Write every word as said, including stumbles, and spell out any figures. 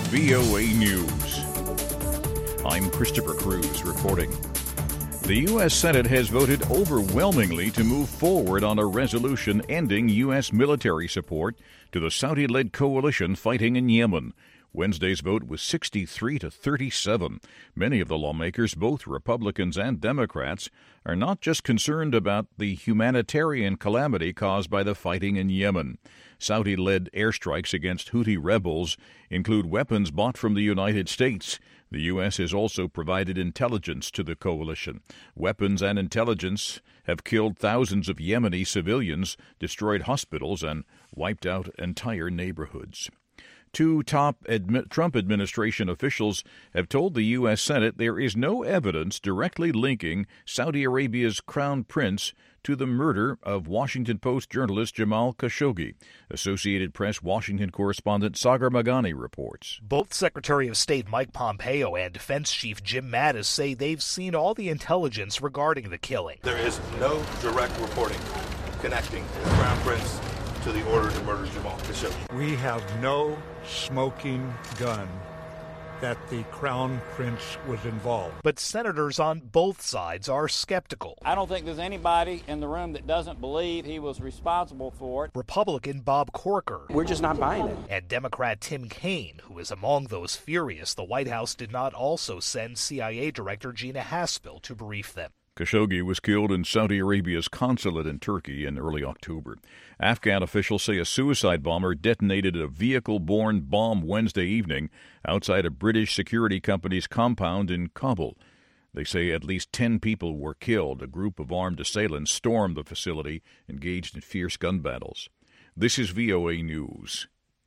V O A News. I'm Christopher Cruz reporting. The U S Senate has voted overwhelmingly to move forward on a resolution ending U S military support to the Saudi-led coalition fighting in Yemen. Wednesday's vote was sixty-three to thirty-seven. Many of the lawmakers, both Republicans and Democrats, are not just concerned about the humanitarian calamity caused by the fighting in Yemen. Saudi-led airstrikes against Houthi rebels include weapons bought from the United States. The U S has also provided intelligence to the coalition. Weapons and intelligence have killed thousands of Yemeni civilians, destroyed hospitals, and wiped out entire neighborhoods. Two top admi- Trump administration officials have told the U S Senate there is no evidence directly linking Saudi Arabia's crown prince to the murder of Washington Post journalist Jamal Khashoggi. Associated Press Washington correspondent Sagar Magani reports. Both Secretary of State Mike Pompeo and Defense Chief Jim Mattis say they've seen all the intelligence regarding the killing. There is no direct reporting connecting the crown prince to the order to murder Jamal Khashoggi. We have no smoking gun that the Crown Prince was involved. But senators on both sides are skeptical. I don't think there's anybody in the room that doesn't believe he was responsible for it. Republican Bob Corker. We're just not buying it. And Democrat Tim Kaine, who is among those furious the White House did not also send C I A Director Gina Haspel to brief them. Khashoggi was killed in Saudi Arabia's consulate in Turkey in early October. Afghan officials say a suicide bomber detonated a vehicle-borne bomb Wednesday evening outside a British security company's compound in Kabul. They say at least ten people were killed. A group of armed assailants stormed the facility, engaged in fierce gun battles. This is V O A News.